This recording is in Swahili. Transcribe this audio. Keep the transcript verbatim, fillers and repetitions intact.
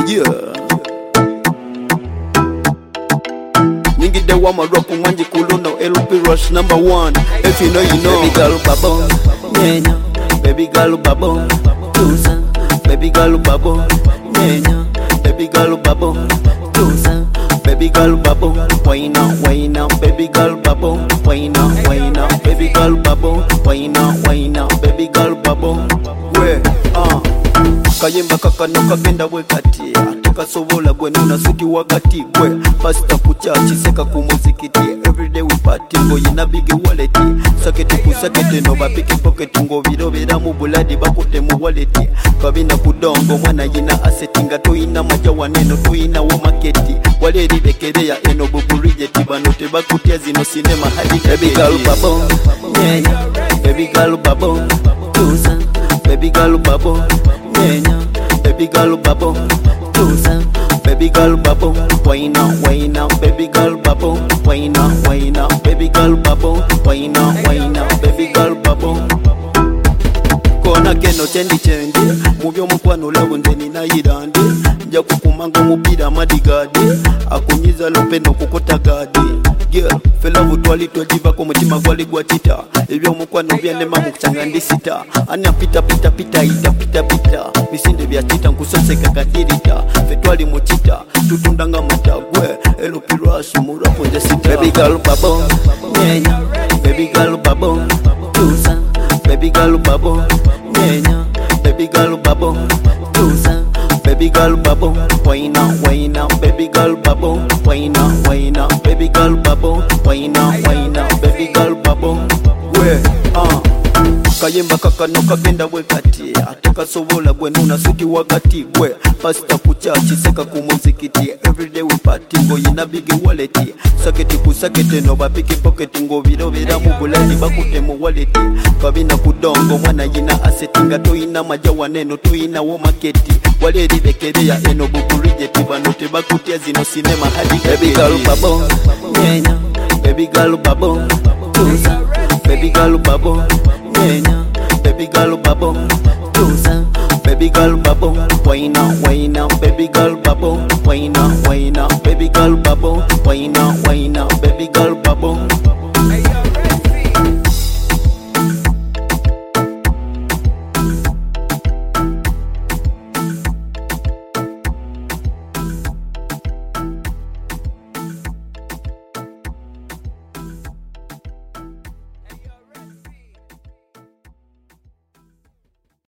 Yeah. Nyingi de wa maropu manji kuluno L P Rush number one. If you know you know. Baby girl babo, nyenya. Baby girl babo, Tusa. baby girl babo, Nyenya. baby girl babo, Tusa. baby girl babo, wine up, wine up, baby girl babo, wine up, wine up, baby girl babo, wine up, wine up, baby girl babo. We, ah, kayemba kakanuka kenda we kati, tukasobola gwe nuna suki wakati gwe, pasta kuchachi seka kumuzikiti, everyday we party ngo yina big wallet, sakete kusakete no bapiki pocket ngo biro bera mu buladi bakute mu wallet, kabina kudongo mwana yina asset nga toyina maja waneno toyina wo marketi, wale ribekereya eno buburije tibano tebakutia zino cinema hadi Baby girl babo, nyenya. baby girl babo, Tusa. baby girl babo, Nyenya. baby girl babo, Tusa. baby girl babo, wine up, wine up, baby girl babo, wine up, wine up, baby girl babo, wine up, wine up, baby girl babo. Kona keno chendi chendi, mubyo mukwano labo nze ninayirandi, nja kukumanga omupira madigadi, akunyiza lupeno kukota gadi. Girl, fela vutwali twajivako mutima gwali gwa tita, ebyo mukwano byanema mukuchanga ndisita, ani apita pita pita ita pita pita, misinde bya tita nkusoseka kadirita, fetwali muchita, tutundanga matagwe, L P Rush murapo nje sita. Baby girl babo, nyenya. baby girl babo, Tusa. baby girl babo, Nyenya. baby girl babo, Tusa. baby girl babo, wine up, wine up, baby girl babo, wine up, wine up, baby girl babo, wine up, wine up, baby girl babo. We, ah, kayemba kakanuka kenda we kati, atakasobola gwe nuna suki wakati gwe, pasta kuchachi seka kumuzikiti, everyday we party ngo yina big wallet, saketi kusakete no bapiki pocket ngo biro bera mu buladi bakute mu wallet, kabina kudongo mwana yina asset nga toyina maja waneno toyina wo marketi, wale ribekereya eno buburije tibano tebakutia zino cinema hadi Baby girl babo, nyenya. baby girl babo, Tusa. baby girl babo, Nyenya. baby girl babo, Tusa. baby girl babo, wine up, wine up, baby girl babo, wine up, wine up, baby girl babo, wine up, wine up, baby girl babo.